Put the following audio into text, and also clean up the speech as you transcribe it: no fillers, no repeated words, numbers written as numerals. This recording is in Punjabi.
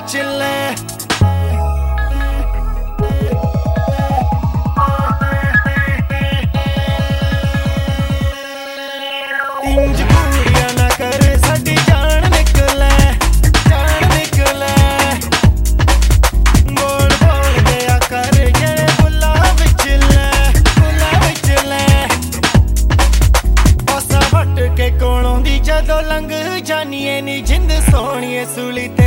ਵਿੱਚ ਲੈ ਇੰਜ ਪੂਰੀਆਂ ਨਾ ਕਰੇ ਸਾਡੀ ਜਾਨ ਨਿਕਲੇ ਬੋਲ ਬੋਲ ਦਿਆ ਕਰ ਜਿਹੜੇ ਬੁੱਲਾਂ ਵਿੱਚ ਲੈ ਪਾਸਾ ਵੱਟ ਕੇ ਕੋਲੋਂ ਦੀ ਜਦੋਂ ਲੰਘ ਜਾਨੀਏ ਨੀ ਜਿੰਦ ਸੋਹਣੀਏ ਸੂਲੀ ਤੇ